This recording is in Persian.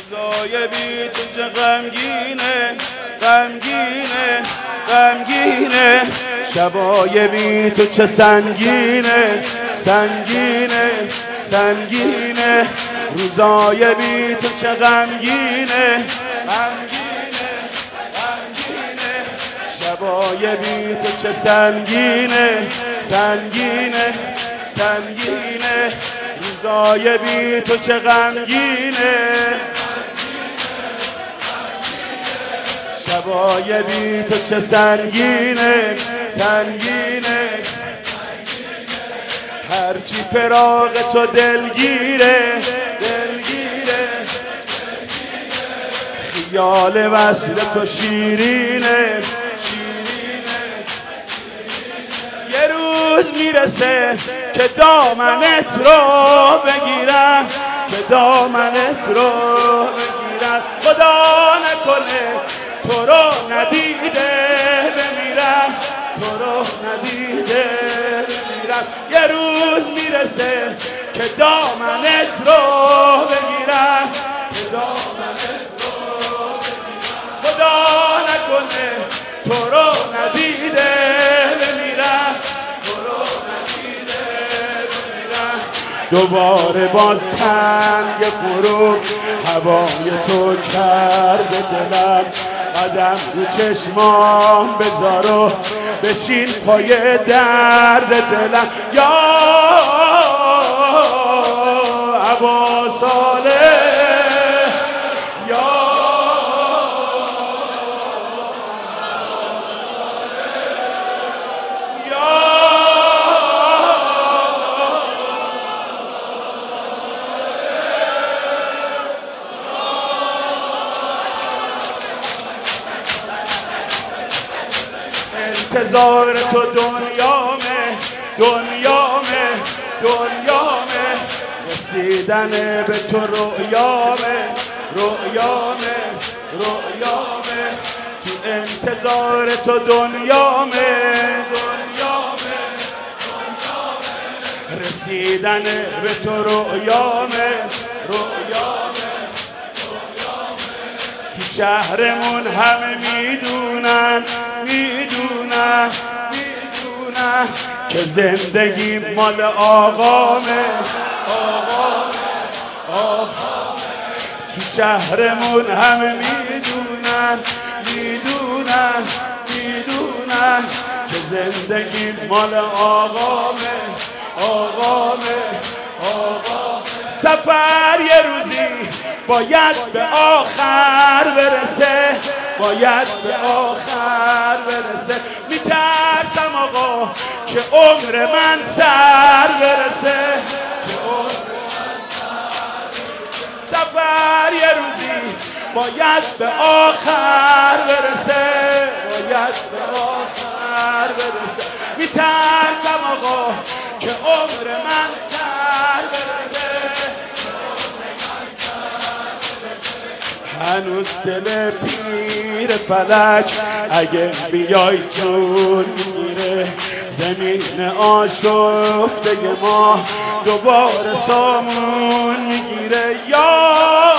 روزای بی تو چه غمگینه، غمگینه، غمگینه. شبای بی تو چه سنگینه، سنگینه، سنگینه. روزای بی تو چه غمگینه، غمگینه، غمگینه. شبای بی تو چه سنگینه، سنگینه، سنگینه. روزای بی تو چه غمگینه، شبای بی تو چه سنگینه، سنگینه. هرچی فراق تو دلگیره، دلگیره. خیال وصل تو شیرینه، شیرینه. یه روز میرسه که دامنت رو بگیرم، که دامنت رو بگیرم. خدا نکنه تو رو ندیده بمیرم، تو رو ندیده بمیرم. یه روز میرسه که دامنت رو بگیرم، که دامنت رو بگیرم. خدا نکنه تو رو ندیده بمیرم، تو رو ندیده بمیرم. دوباره باز تنگ فرو هوای تو کرده دلم. قدم رو چشمام بذار و بشین پای درد دلم. یا ابا صالح، یا انتظار تو دنیامه، دنیامه، دنیامه. رسیدن به تو رویامه، رویامه، رویامه. تو انتظار تو دنیامه، دنیامه، دنیامه. رسیدن به تو رویامه، رویامه، رویامه. تو شهرمون همه میدونن، میدونن، میدونن که زندگی مال آقامه، آقامه، آقامه. تو شهرمون همه میدونن، میدونن، میدونن که زندگی مال آقامه، آقامه، آقامه. سفر یه روزی باید به آخر برسه، باید به آخر برسه. میترسم آقا که عمر من سر برسه، که عمر من سر برسه. سفر یه روزی باید به آخر برسه، باید به آخر برسه. میترسم آقا که عمر من سر برسه. هنوز دل پیر فلک اگه بیای جون میگیره. زمین آشفته ما دوباره سامون میگیره. یا